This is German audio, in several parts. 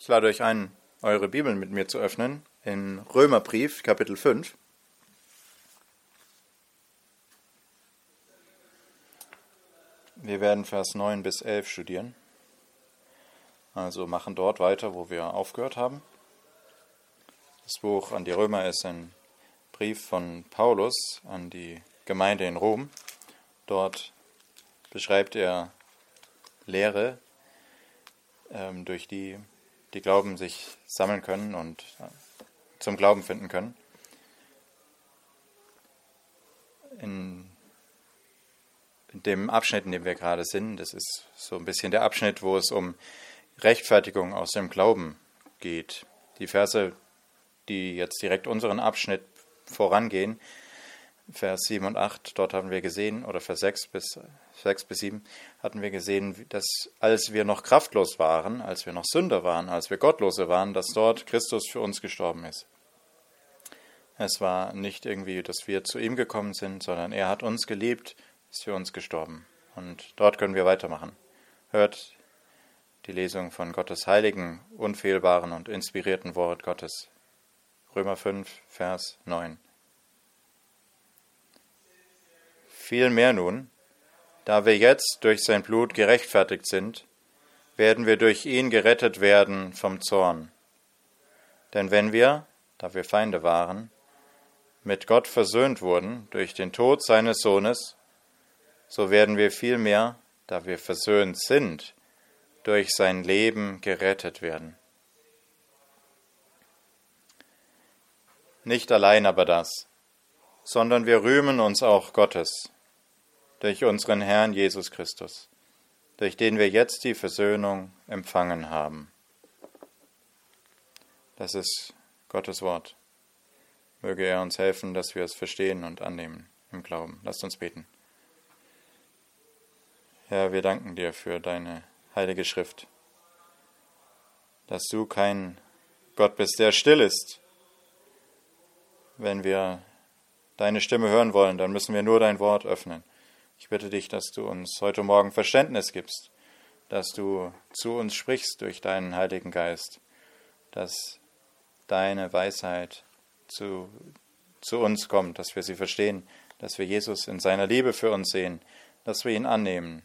Ich lade euch ein, eure Bibeln mit mir zu öffnen, in Römerbrief, Kapitel 5. Wir werden Vers 9 bis 11 studieren. Also machen dort weiter, wo wir aufgehört haben. Das Buch an die Römer ist ein Brief von Paulus an die Gemeinde in Rom. Dort beschreibt er Lehre, durch die Glauben sich sammeln können und zum Glauben finden können. In dem Abschnitt, in dem wir gerade sind, das ist so ein bisschen der Abschnitt, wo es um Rechtfertigung aus dem Glauben geht. Die Verse, die jetzt direkt unseren Abschnitt vorangehen, Vers 7 und 8, dort haben wir gesehen, oder Vers 6 bis 7, hatten wir gesehen, dass als wir noch kraftlos waren, als wir noch Sünder waren, als wir Gottlose waren, dass dort Christus für uns gestorben ist. Es war nicht irgendwie, dass wir zu ihm gekommen sind, sondern er hat uns geliebt, ist für uns gestorben. Und dort können wir weitermachen. Hört die Lesung von Gottes heiligen, unfehlbaren und inspirierten Wort Gottes. Römer 5, Vers 9. Vielmehr nun, da wir jetzt durch sein Blut gerechtfertigt sind, werden wir durch ihn gerettet werden vom Zorn. Denn wenn wir, da wir Feinde waren, mit Gott versöhnt wurden durch den Tod seines Sohnes, so werden wir vielmehr, da wir versöhnt sind, durch sein Leben gerettet werden. Nicht allein aber das, sondern wir rühmen uns auch Gottes, durch unseren Herrn Jesus Christus, durch den wir jetzt die Versöhnung empfangen haben. Das ist Gottes Wort. Möge er uns helfen, dass wir es verstehen und annehmen im Glauben. Lasst uns beten. Herr, wir danken dir für deine heilige Schrift, dass du kein Gott bist, der still ist. Wenn wir deine Stimme hören wollen, dann müssen wir nur dein Wort öffnen. Ich bitte dich, dass du uns heute Morgen Verständnis gibst, dass du zu uns sprichst durch deinen Heiligen Geist, dass deine Weisheit zu uns kommt, dass wir sie verstehen, dass wir Jesus in seiner Liebe für uns sehen, dass wir ihn annehmen,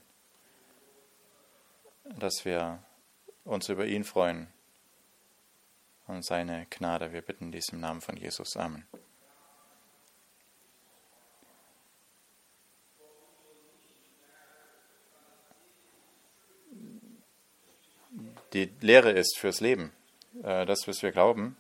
dass wir uns über ihn freuen und seine Gnade. Wir bitten dies im Namen von Jesus. Amen. Die Lehre ist fürs Leben. Das, was wir glauben,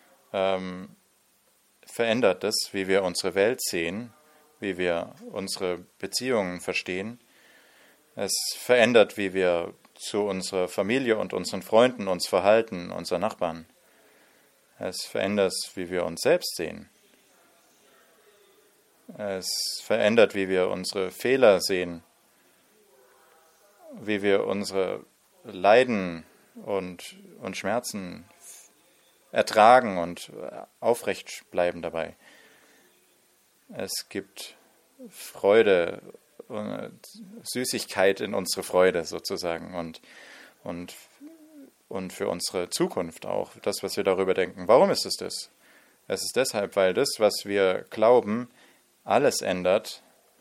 verändert das, wie wir unsere Welt sehen, wie wir unsere Beziehungen verstehen. Es verändert, wie wir zu unserer Familie und unseren Freunden uns verhalten, unseren Nachbarn. Es verändert, wie wir uns selbst sehen. Es verändert, wie wir unsere Fehler sehen, wie wir unsere Leiden und Schmerzen ertragen und aufrecht bleiben dabei. Es gibt Freude, Süßigkeit in unsere Freude sozusagen und für unsere Zukunft auch, das, was wir darüber denken. Warum ist es das? Es ist deshalb, weil das, was wir glauben, alles ändert,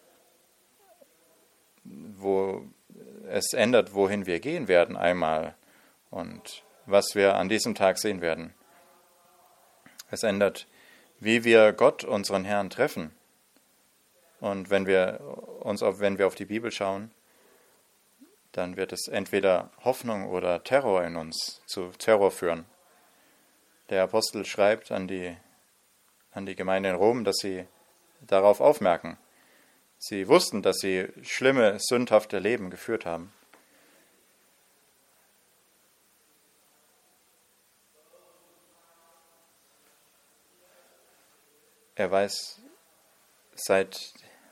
es ändert, wohin wir gehen werden einmal und was wir an diesem Tag sehen werden. Es ändert, wie wir Gott, unseren Herrn, treffen. Und wenn wir auf die Bibel schauen, dann wird es entweder Hoffnung oder Terror in uns zu Terror führen. Der Apostel schreibt an die Gemeinde in Rom, dass sie darauf aufmerken. Sie wussten, dass sie schlimme, sündhafte Leben geführt haben. Er weiß seit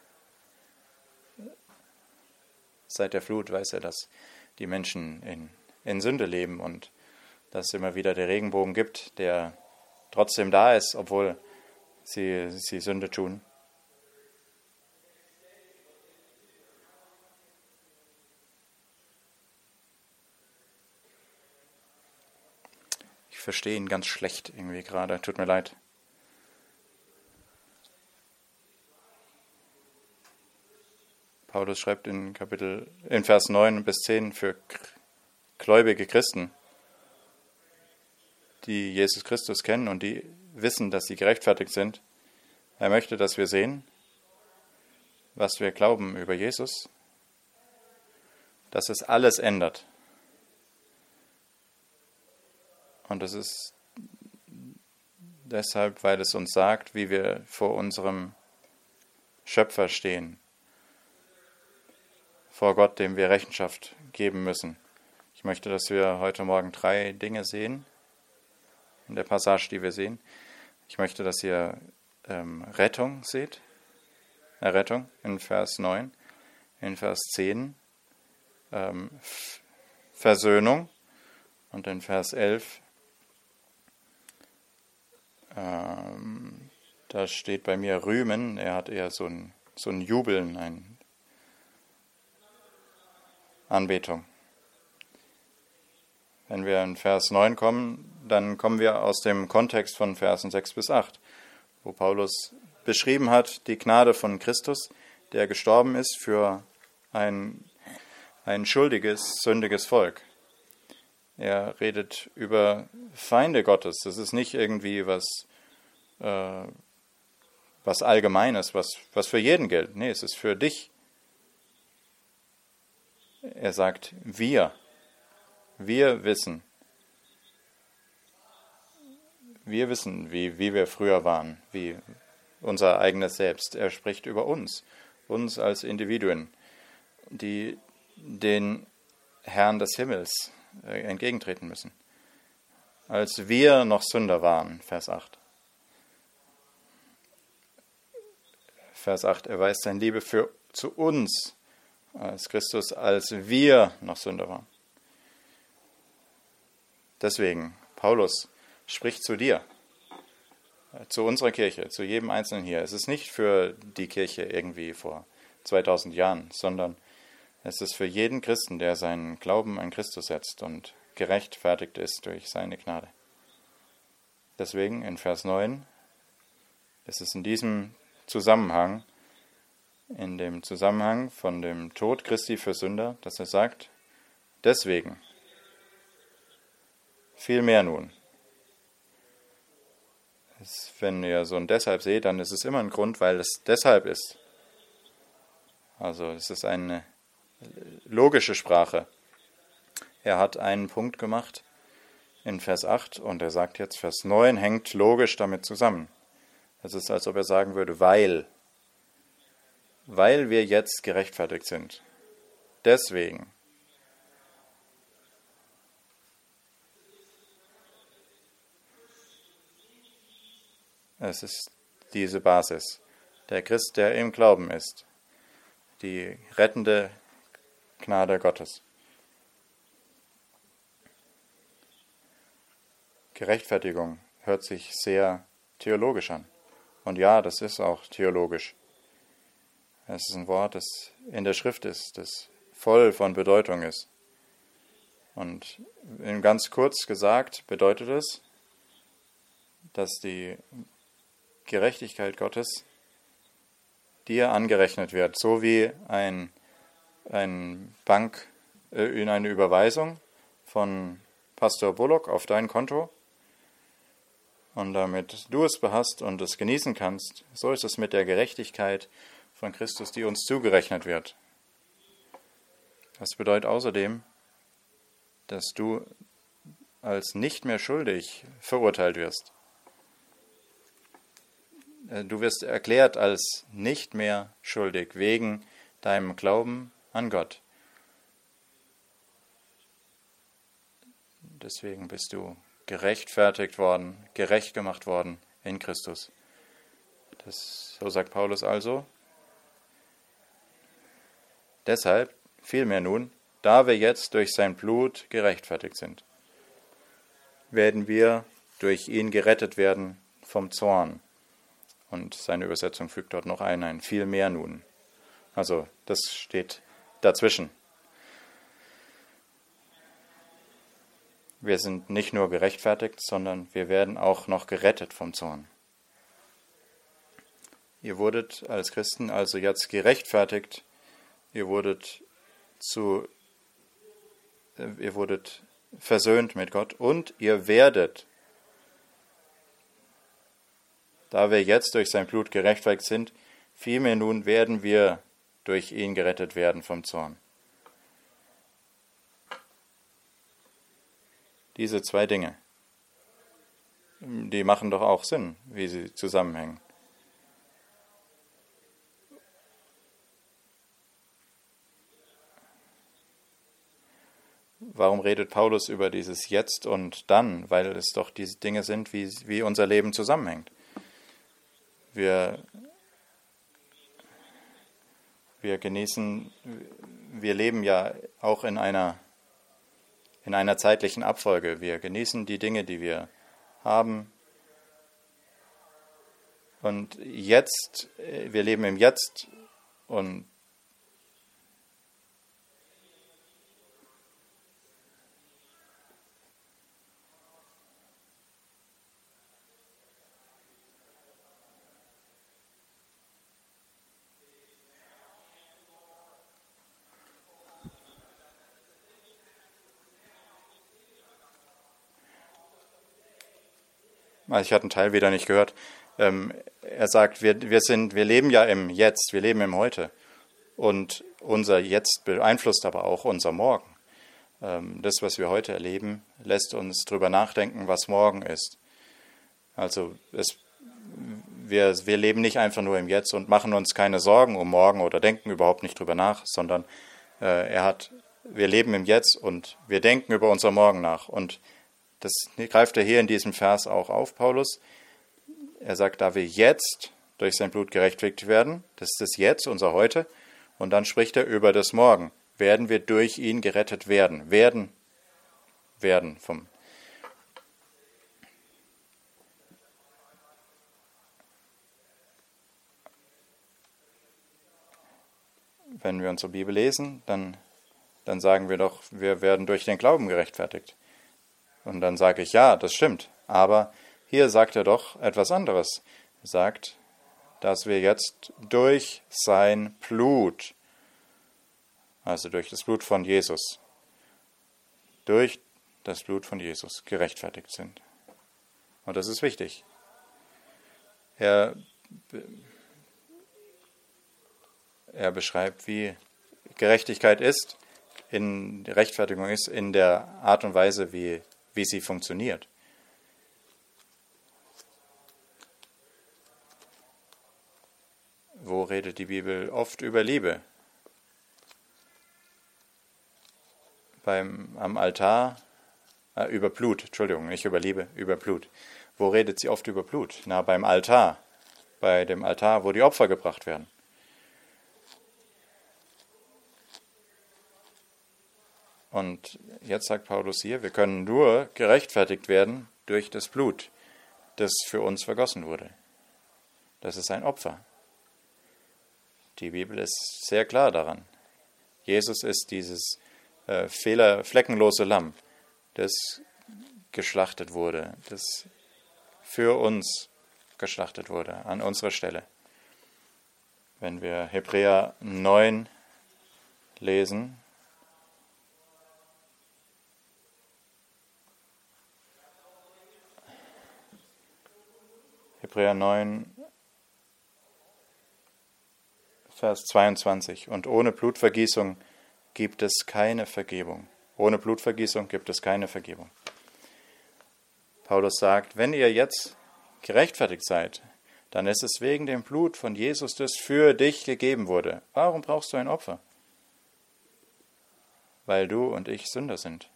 der Flut, weiß er, dass die Menschen in Sünde leben und dass es immer wieder der Regenbogen gibt, der trotzdem da ist, obwohl sie Sünde tun. verstehe ihn ganz schlecht irgendwie gerade. Tut mir leid. Paulus schreibt in Vers 9 bis 10 für gläubige Christen, die Jesus Christus kennen und die wissen, dass sie gerechtfertigt sind. Er möchte, dass wir sehen, was wir glauben über Jesus, dass es alles ändert. Und das ist deshalb, weil es uns sagt, wie wir vor unserem Schöpfer stehen, vor Gott, dem wir Rechenschaft geben müssen. Ich möchte, dass wir heute Morgen 3 Dinge sehen, in der Passage, die wir sehen. Ich möchte, dass ihr Rettung seht, Errettung in Vers 9, in Vers 10 Versöhnung und in Vers 11 da steht bei mir Rühmen, er hat eher so ein Jubeln, eine Anbetung. Wenn wir in Vers 9 kommen, dann kommen wir aus dem Kontext von Versen 6 bis 8, wo Paulus beschrieben hat, die Gnade von Christus, der gestorben ist für ein schuldiges, sündiges Volk. Er redet über Feinde Gottes. Das ist nicht irgendwie was Allgemeines, was für jeden gilt. Nee, es ist für dich. Er sagt, wir wissen, wie wir früher waren, wie unser eigenes Selbst. Er spricht über uns als Individuen, die den Herrn des Himmels entgegentreten müssen. Als wir noch Sünder waren, Vers 8. Vers 8 erweist seine Liebe zu uns als Christus, als wir noch Sünder waren. Deswegen, Paulus spricht zu dir, zu unserer Kirche, zu jedem Einzelnen hier. Es ist nicht für die Kirche irgendwie vor 2000 Jahren, sondern es ist für jeden Christen, der seinen Glauben an Christus setzt und gerechtfertigt ist durch seine Gnade. Deswegen in Vers 9 ist es in diesem Zusammenhang, in dem Zusammenhang von dem Tod Christi für Sünder, dass er sagt, deswegen, viel mehr nun. Wenn ihr so ein Deshalb seht, dann ist es immer ein Grund, weil es deshalb ist. Also es ist eine logische Sprache. Er hat einen Punkt gemacht in Vers 8 und er sagt jetzt, Vers 9 hängt logisch damit zusammen. Es ist, als ob er sagen würde, weil wir jetzt gerechtfertigt sind. Deswegen. Es ist diese Basis. Der Christ, der im Glauben ist. Die rettende Gnade Gottes. Gerechtfertigung hört sich sehr theologisch an. Und ja, das ist auch theologisch. Es ist ein Wort, das in der Schrift ist, das voll von Bedeutung ist. Und ganz kurz gesagt bedeutet es, dass die Gerechtigkeit Gottes dir angerechnet wird, so wie eine Überweisung von Pastor Bullock auf dein Konto. Und damit du es behast und es genießen kannst, so ist es mit der Gerechtigkeit von Christus, die uns zugerechnet wird. Das bedeutet außerdem, dass du als nicht mehr schuldig verurteilt wirst. Du wirst erklärt als nicht mehr schuldig wegen deinem Glauben an Gott. Deswegen bist du gerechtfertigt worden, gerecht gemacht worden in Christus. So sagt Paulus also. Deshalb, vielmehr nun, da wir jetzt durch sein Blut gerechtfertigt sind, werden wir durch ihn gerettet werden vom Zorn. Und seine Übersetzung fügt dort noch ein vielmehr nun. Also das steht dazwischen. wir sind nicht nur gerechtfertigt, sondern wir werden auch noch gerettet vom Zorn. Ihr wurdet als Christen also jetzt gerechtfertigt, ihr wurdet versöhnt mit Gott und ihr werdet, da wir jetzt durch sein Blut gerechtfertigt sind, vielmehr nun werden wir durch ihn gerettet werden vom Zorn. Diese zwei Dinge, die machen doch auch Sinn, wie sie zusammenhängen. Warum redet Paulus über dieses Jetzt und Dann? Weil es doch diese Dinge sind, wie unser Leben zusammenhängt. Wir leben ja auch in einer zeitlichen Abfolge. Wir genießen die Dinge, die wir haben. Und jetzt, wir leben im Jetzt und ich hatte einen Teil wieder nicht gehört. Er sagt, wir leben ja im Jetzt, wir leben im Heute. Und unser Jetzt beeinflusst aber auch unser Morgen. Das, was wir heute erleben, lässt uns darüber nachdenken, was morgen ist. Also wir leben nicht einfach nur im Jetzt und machen uns keine Sorgen um morgen oder denken überhaupt nicht drüber nach, sondern wir leben im Jetzt und wir denken über unser Morgen nach. Und das greift er hier in diesem Vers auch auf, Paulus. Er sagt, da wir jetzt durch sein Blut gerechtfertigt werden, das ist das Jetzt, unser Heute, und dann spricht er über das Morgen. Werden wir durch ihn gerettet werden. Werden vom. Wenn wir unsere Bibel lesen, dann sagen wir doch, wir werden durch den Glauben gerechtfertigt. Und dann sage ich, ja, das stimmt. Aber hier sagt er doch etwas anderes. Er sagt, dass wir jetzt durch sein Blut, also durch das Blut von Jesus, durch das Blut von Jesus gerechtfertigt sind. Und das ist wichtig. Er beschreibt, wie Gerechtigkeit ist, die Rechtfertigung ist in der Art und Weise, wie sie funktioniert. Wo redet die Bibel oft über Liebe? Am Altar, über Blut, Entschuldigung, nicht über Liebe, über Blut. Wo redet sie oft über Blut? Na, beim Altar, bei dem Altar, wo die Opfer gebracht werden. Und jetzt sagt Paulus hier, wir können nur gerechtfertigt werden durch das Blut, das für uns vergossen wurde. Das ist ein Opfer. Die Bibel ist sehr klar daran. Jesus ist dieses fleckenlose Lamm, das geschlachtet wurde, das für uns geschlachtet wurde, an unserer Stelle. Wenn wir Hebräer 9 lesen, Hebräer 9, Vers 22. Und ohne Blutvergießung gibt es keine Vergebung. Ohne Blutvergießung gibt es keine Vergebung. Paulus sagt, wenn ihr jetzt gerechtfertigt seid, dann ist es wegen dem Blut von Jesus, das für dich gegeben wurde. Warum brauchst du ein Opfer? Weil du und ich Sünder sind.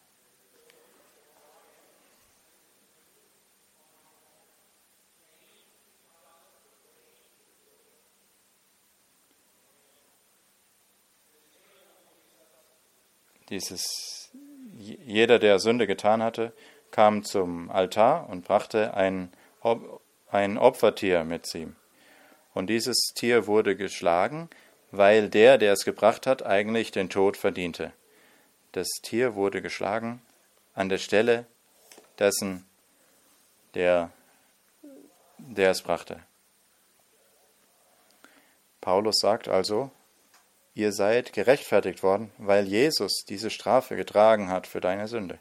Jeder, der Sünde getan hatte, kam zum Altar und brachte ein Opfertier mit ihm. Und dieses Tier wurde geschlagen, weil der es gebracht hat, eigentlich den Tod verdiente. Das Tier wurde geschlagen an der Stelle, dessen, der es brachte. Paulus sagt also, ihr seid gerechtfertigt worden, weil Jesus diese Strafe getragen hat für deine Sünde.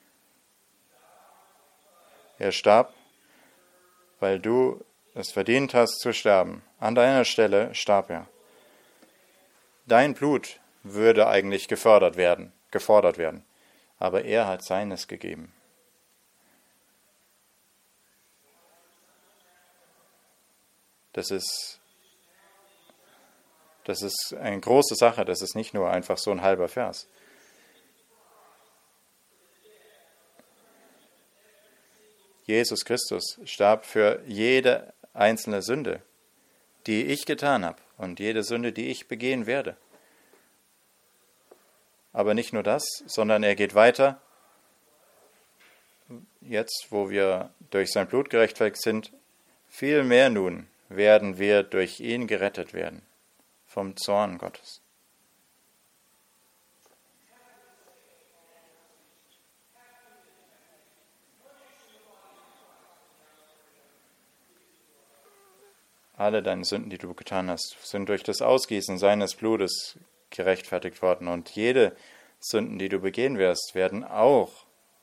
Er starb, weil du es verdient hast zu sterben. An deiner Stelle starb er. Dein Blut würde eigentlich gefordert werden, aber er hat seines gegeben. Das ist eine große Sache, das ist nicht nur einfach so ein halber Vers. Jesus Christus starb für jede einzelne Sünde, die ich getan habe und jede Sünde, die ich begehen werde. Aber nicht nur das, sondern er geht weiter. Jetzt, wo wir durch sein Blut gerechtfertigt sind, viel mehr nun werden wir durch ihn gerettet werden vom Zorn Gottes. Alle deine Sünden, die du getan hast, sind durch das Ausgießen seines Blutes gerechtfertigt worden. Und jede Sünden, die du begehen wirst, werden auch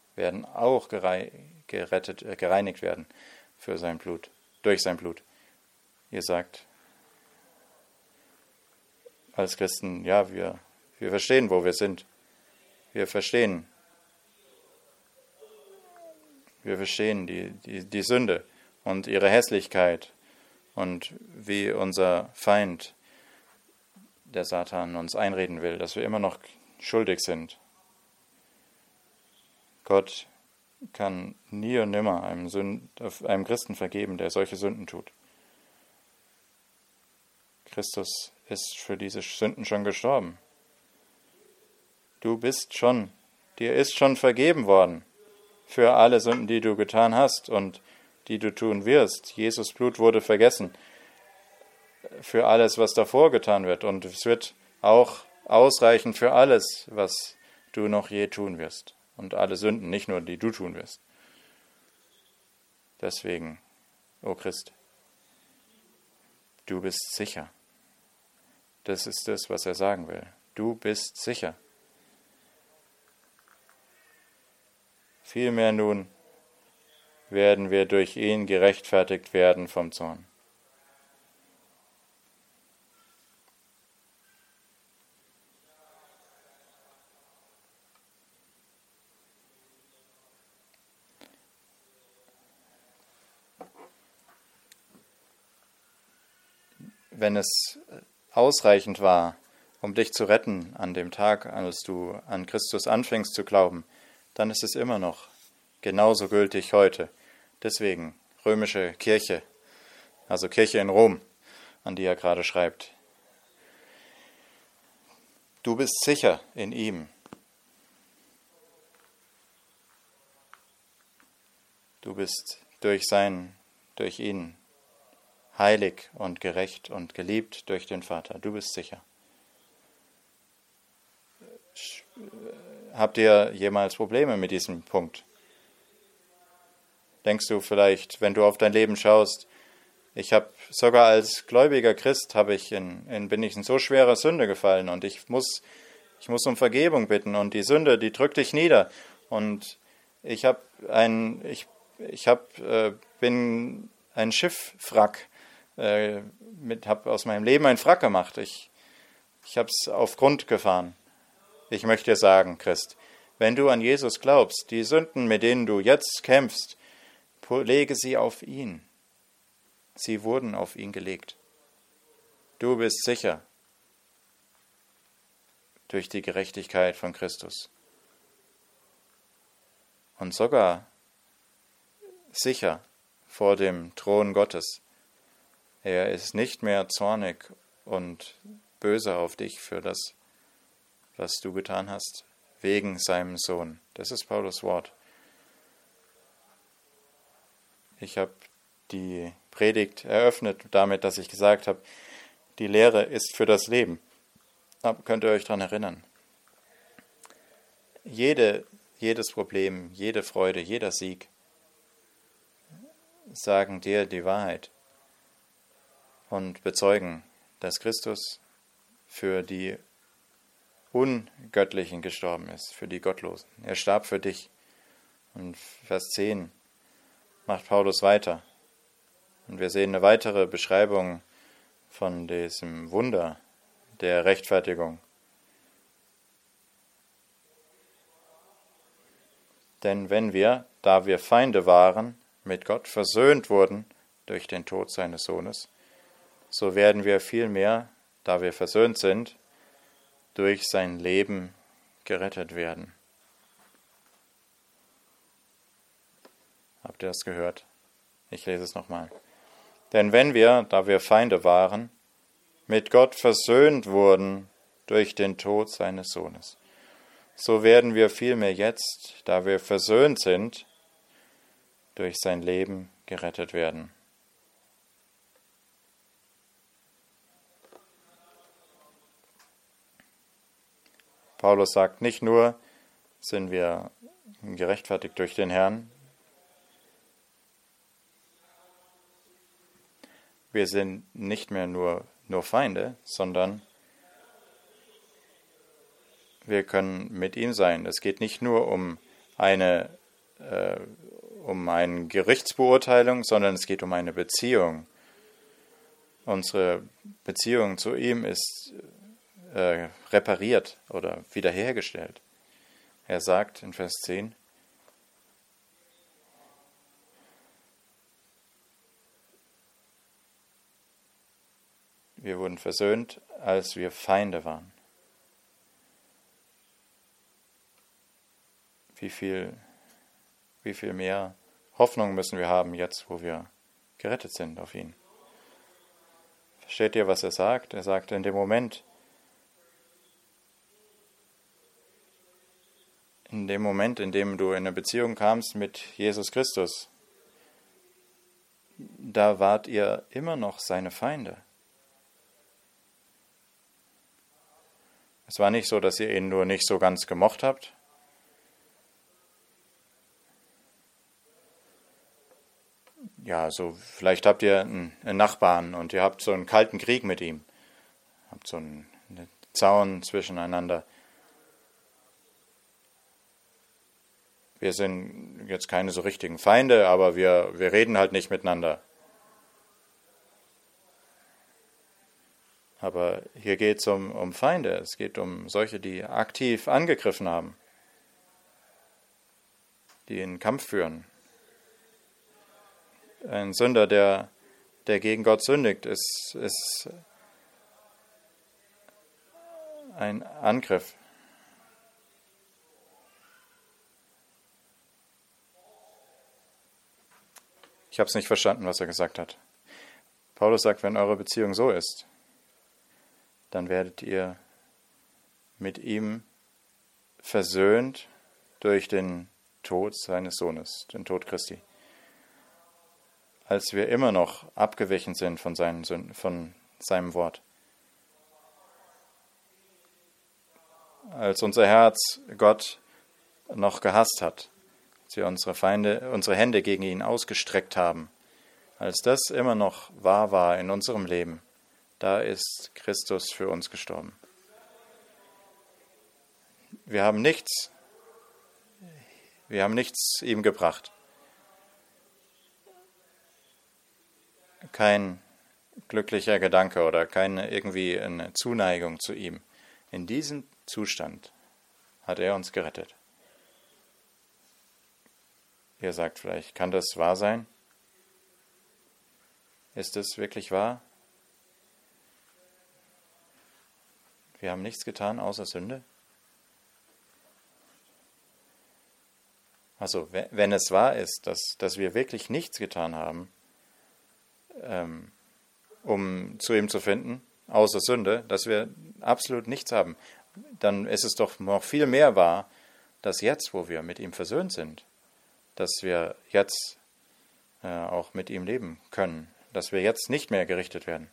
gereinigt werden für sein Blut, durch sein Blut. Ihr sagt als Christen, ja, wir verstehen, wo wir sind. Wir verstehen die Sünde und ihre Hässlichkeit und wie unser Feind, der Satan, uns einreden will, dass wir immer noch schuldig sind. Gott kann nie und nimmer einem Christen vergeben, der solche Sünden tut. Christus ist für diese Sünden schon gestorben. Dir ist schon vergeben worden für alle Sünden, die du getan hast und die du tun wirst. Jesus Blut wurde vergessen für alles, was davor getan wird. Und es wird auch ausreichen für alles, was du noch je tun wirst. Und alle Sünden, nicht nur die du tun wirst. Deswegen, o Christ, du bist sicher. Das ist das, was er sagen will. Du bist sicher. Vielmehr nun werden wir durch ihn gerechtfertigt werden vom Zorn. Wenn es ausreichend war, um dich zu retten an dem Tag, als du an Christus anfängst zu glauben, dann ist es immer noch genauso gültig heute. Deswegen römische Kirche, also Kirche in Rom, an die er gerade schreibt. Du bist sicher in ihm. Du bist durch ihn heilig und gerecht und geliebt durch den Vater. Du bist sicher. Habt ihr jemals Probleme mit diesem Punkt? Denkst du vielleicht, wenn du auf dein Leben schaust, ich habe sogar als gläubiger Christ bin ich in so schwere Sünde gefallen und ich muss um Vergebung bitten und die Sünde, die drückt dich nieder und bin ein Schiffwrack, habe aus meinem Leben ein Wrack gemacht. Ich habe es auf Grund gefahren. Ich möchte dir sagen, Christ, wenn du an Jesus glaubst, die Sünden, mit denen du jetzt kämpfst, lege sie auf ihn. Sie wurden auf ihn gelegt. Du bist sicher durch die Gerechtigkeit von Christus. Und sogar sicher vor dem Thron Gottes. Er ist nicht mehr zornig und böse auf dich für das, was du getan hast, wegen seinem Sohn. Das ist Paulus Wort. Ich habe die Predigt eröffnet damit, dass ich gesagt habe, die Lehre ist für das Leben. Könnt ihr euch daran erinnern? Jede jedes Problem, jede Freude, jeder Sieg sagen dir die Wahrheit und bezeugen, dass Christus für die Ungöttlichen gestorben ist, für die Gottlosen. Er starb für dich. Und Vers 10 macht Paulus weiter. Und wir sehen eine weitere Beschreibung von diesem Wunder der Rechtfertigung. Denn wenn wir, da wir Feinde waren, mit Gott versöhnt wurden durch den Tod seines Sohnes, so werden wir vielmehr, da wir versöhnt sind, durch sein Leben gerettet werden. Habt ihr das gehört? Ich lese es nochmal. Denn wenn wir, da wir Feinde waren, mit Gott versöhnt wurden durch den Tod seines Sohnes, so werden wir vielmehr jetzt, da wir versöhnt sind, durch sein Leben gerettet werden. Paulus sagt, nicht nur sind wir gerechtfertigt durch den Herrn, wir sind nicht mehr nur Feinde, sondern wir können mit ihm sein. Es geht nicht nur um eine Gerichtsbeurteilung, sondern es geht um eine Beziehung. Unsere Beziehung zu ihm ist repariert oder wiederhergestellt. Er sagt in Vers 10, wir wurden versöhnt, als wir Feinde waren. Wie viel mehr Hoffnung müssen wir haben jetzt, wo wir gerettet sind auf ihn. Versteht ihr, was er sagt? Er sagt, in dem Moment, in dem du in eine Beziehung kamst mit Jesus Christus, da wart ihr immer noch seine Feinde. Es war nicht so, dass ihr ihn nur nicht so ganz gemocht habt. Ja, so vielleicht habt ihr einen Nachbarn und ihr habt so einen kalten Krieg mit ihm. Habt so einen Zaun zwischeneinander. Wir sind jetzt keine so richtigen Feinde, aber wir reden halt nicht miteinander. Aber hier geht es um Feinde. Es geht um solche, die aktiv angegriffen haben, die einen Kampf führen. Ein Sünder, der gegen Gott sündigt, ist ein Angriff. Ich habe es nicht verstanden, was er gesagt hat. Paulus sagt, wenn eure Beziehung so ist, dann werdet ihr mit ihm versöhnt durch den Tod seines Sohnes, den Tod Christi. Als wir immer noch abgewichen sind von seinen Sünden, von seinem Wort. Als unser Herz Gott noch gehasst hat, als wir unsere Hände gegen ihn ausgestreckt haben, als das immer noch wahr war in unserem Leben, da ist Christus für uns gestorben. Wir haben nichts ihm gebracht. Kein glücklicher Gedanke oder keine irgendwie eine Zuneigung zu ihm. In diesem Zustand hat er uns gerettet. Ihr sagt vielleicht, kann das wahr sein? Ist es wirklich wahr? Wir haben nichts getan außer Sünde? Also, wenn es wahr ist, dass wir wirklich nichts getan haben, um zu ihm zu finden, außer Sünde, dass wir absolut nichts haben, dann ist es doch noch viel mehr wahr, dass jetzt, wo wir mit ihm versöhnt sind, dass wir jetzt auch mit ihm leben können, dass wir jetzt nicht mehr gerichtet werden.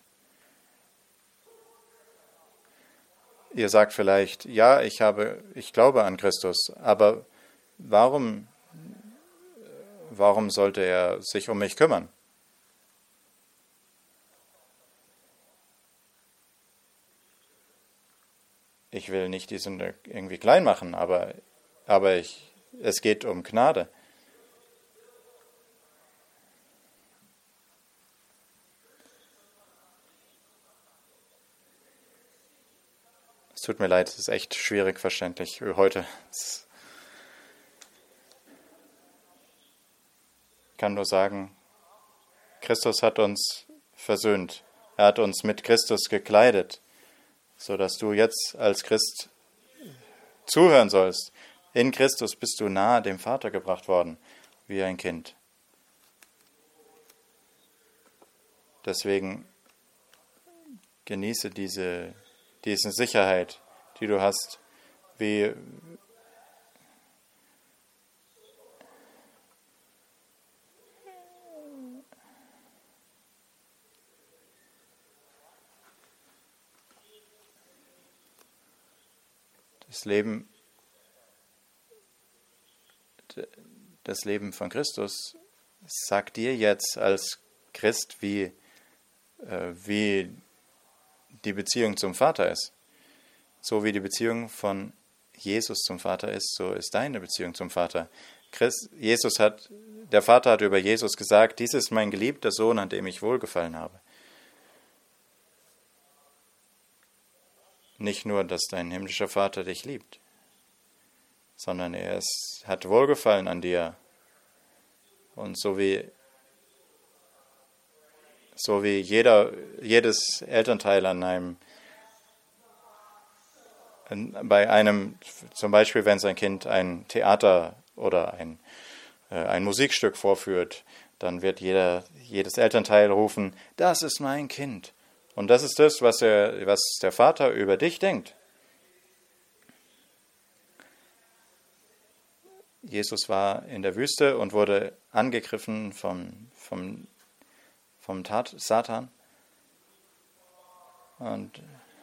Ihr sagt vielleicht, ja, ich glaube an Christus, aber warum sollte er sich um mich kümmern? Ich will nicht die Sünde irgendwie klein machen, aber es geht um Gnade. Es tut mir leid, es ist echt schwierig verständlich heute. Ich kann nur sagen, Christus hat uns versöhnt. Er hat uns mit Christus gekleidet, sodass du jetzt als Christ zuhören sollst. In Christus bist du nahe dem Vater gebracht worden, wie ein Kind. Deswegen genieße diese Sicherheit, die du hast, wie das Leben von Christus sagt dir jetzt als Christ, wie die Beziehung zum Vater ist. So wie die Beziehung von Jesus zum Vater ist, so ist deine Beziehung zum Vater. Der Vater hat über Jesus gesagt, dies ist mein geliebter Sohn, an dem ich wohlgefallen habe. Nicht nur, dass dein himmlischer Vater dich liebt, sondern hat Wohlgefallen an dir. Und so wie jedes Elternteil bei einem, zum Beispiel wenn sein Kind ein Theater oder ein Musikstück vorführt, dann wird jedes Elternteil rufen, das ist mein Kind. Und das ist das, was der Vater über dich denkt. Jesus war in der Wüste und wurde angegriffen vom Satan. Und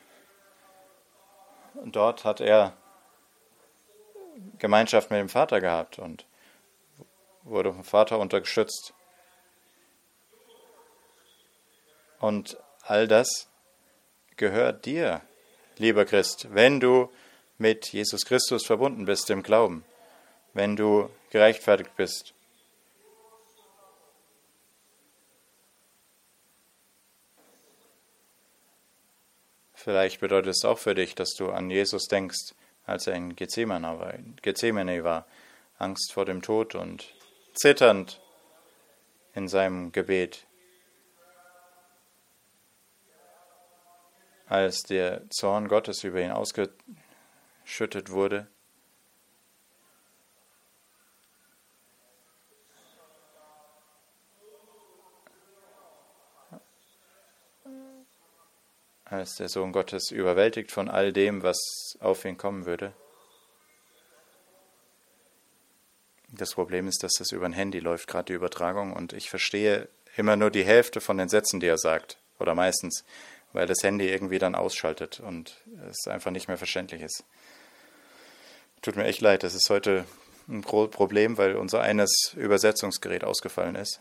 dort hat er Gemeinschaft mit dem Vater gehabt und wurde vom Vater unterstützt. Und all das gehört dir, lieber Christ, wenn du mit Jesus Christus verbunden bist im Glauben, wenn du gerechtfertigt bist. Vielleicht bedeutet es auch für dich, dass du an Jesus denkst, als er in Gethsemane war, Angst vor dem Tod und zitternd in seinem Gebet, als der Zorn Gottes über ihn ausgeschüttet wurde. Als der Sohn Gottes überwältigt von all dem, was auf ihn kommen würde. Das Problem ist, dass das über ein Handy läuft, gerade die Übertragung, und ich verstehe immer nur die Hälfte von den Sätzen, die er sagt, oder meistens, weil das Handy irgendwie dann ausschaltet und es einfach nicht mehr verständlich ist. Tut mir echt leid, das ist heute ein Problem, weil unser eines Übersetzungsgerät ausgefallen ist.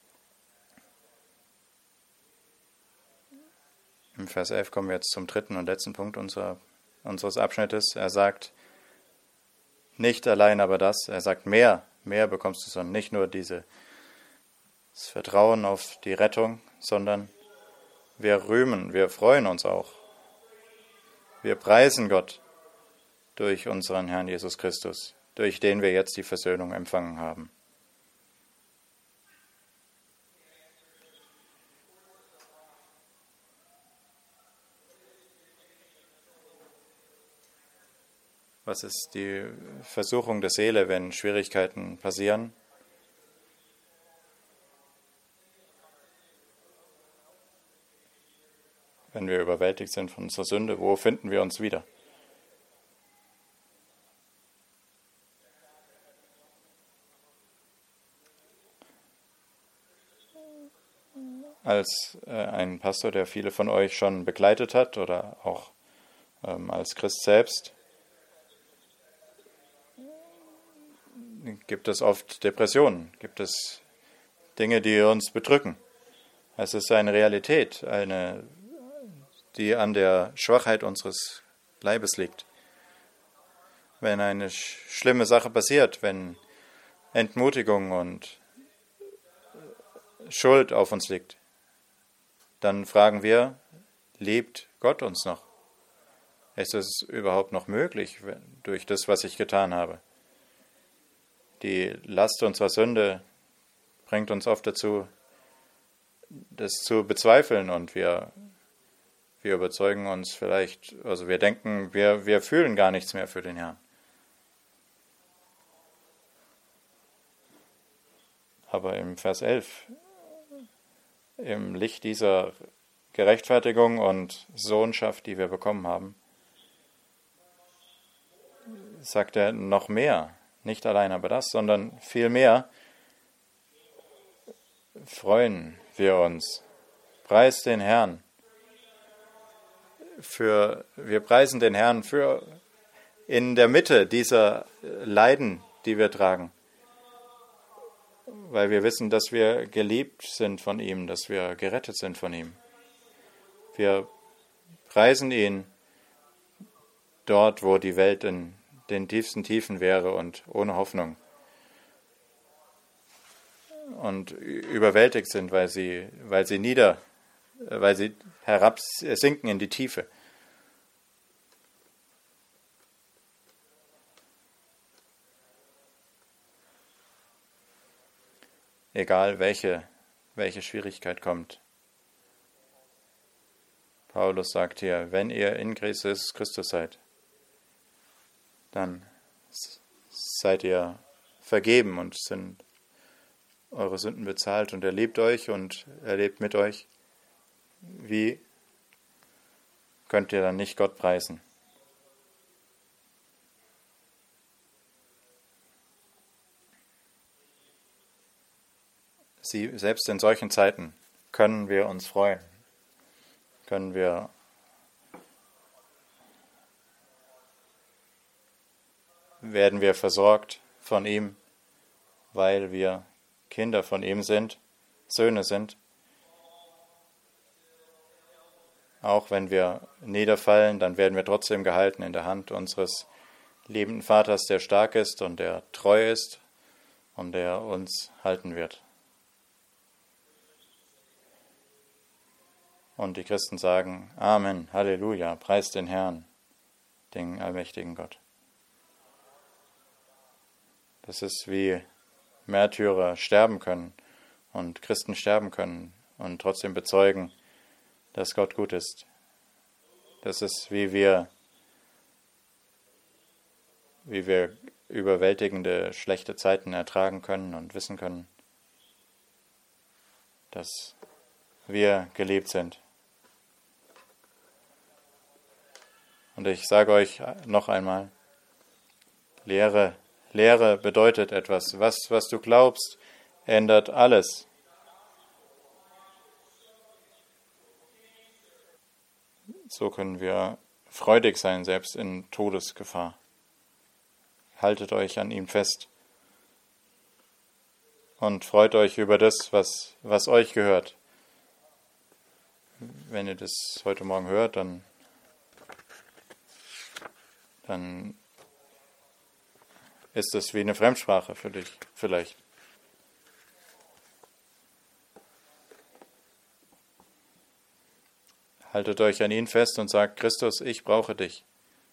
Im Vers 11 kommen wir jetzt zum dritten und letzten Punkt unseres Abschnittes. Er sagt, nicht allein aber das, er sagt, mehr bekommst du, sondern nicht nur das Vertrauen auf die Rettung, sondern wir rühmen, wir freuen uns auch. Wir preisen Gott durch unseren Herrn Jesus Christus, durch den wir jetzt die Versöhnung empfangen haben. Was ist die Versuchung der Seele, wenn Schwierigkeiten passieren? Wenn wir überwältigt sind von unserer Sünde, wo finden wir uns wieder? Als ein Pastor, der viele von euch schon begleitet hat oder auch als Christ selbst, gibt es oft Depressionen, gibt es Dinge, die uns bedrücken. Es ist eine Realität, die an der Schwachheit unseres Leibes liegt. Wenn eine schlimme Sache passiert, wenn Entmutigung und Schuld auf uns liegt, dann fragen wir, liebt Gott uns noch? Ist es überhaupt noch möglich durch das, was ich getan habe? Die Last unserer Sünde bringt uns oft dazu, das zu bezweifeln, und wir überzeugen uns vielleicht, also wir denken, wir fühlen gar nichts mehr für den Herrn. Aber im Vers 11, im Licht dieser Gerechtfertigung und Sohnschaft, die wir bekommen haben, sagt er noch mehr, nicht allein aber das, sondern vielmehr freuen wir uns. Preist den Herrn. Wir preisen den Herrn für in der Mitte dieser Leiden, die wir tragen, weil wir wissen, dass wir geliebt sind von ihm, dass wir gerettet sind von ihm. Wir preisen ihn dort, wo die Welt in den tiefsten Tiefen wäre und ohne Hoffnung und überwältigt sind, weil sie herabsinken in die Tiefe. Egal welche Schwierigkeit kommt. Paulus sagt hier, wenn ihr in Jesus Christus seid, dann seid ihr vergeben und sind eure Sünden bezahlt, und er liebt euch und er lebt mit euch. Wie könnt ihr dann nicht Gott preisen? Selbst in solchen Zeiten können wir uns freuen, werden wir versorgt von ihm, weil wir Kinder von ihm sind, Söhne sind. Auch wenn wir niederfallen, dann werden wir trotzdem gehalten in der Hand unseres liebenden Vaters, der stark ist und der treu ist und der uns halten wird. Und die Christen sagen, Amen, Halleluja, preist den Herrn, den allmächtigen Gott. Das ist wie Märtyrer sterben können und Christen sterben können und trotzdem bezeugen, dass Gott gut ist. Das ist, wie wir überwältigende schlechte Zeiten ertragen können und wissen können, dass wir geliebt sind. Und ich sage euch noch einmal, Lehre bedeutet etwas. Was du glaubst, ändert alles. So können wir freudig sein, selbst in Todesgefahr. Haltet euch an ihm fest und freut euch über das, was euch gehört. Wenn ihr das heute Morgen hört, dann ist es wie eine Fremdsprache für dich vielleicht. Haltet euch an ihn fest und sagt, Christus, ich brauche dich.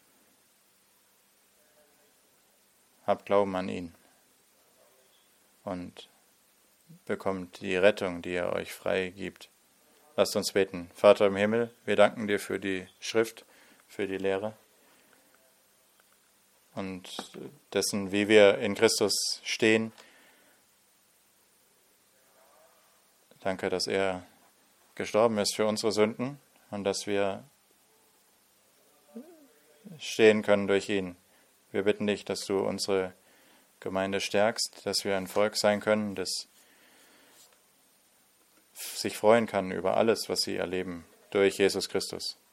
Habt Glauben an ihn und bekommt die Rettung, die er euch frei gibt. Lasst uns beten. Vater im Himmel, wir danken dir für die Schrift, für die Lehre und dessen, wie wir in Christus stehen. Danke, dass er gestorben ist für unsere Sünden und dass wir stehen können durch ihn. Wir bitten dich, dass du unsere Gemeinde stärkst, dass wir ein Volk sein können, das sich freuen kann über alles, was sie erleben durch Jesus Christus.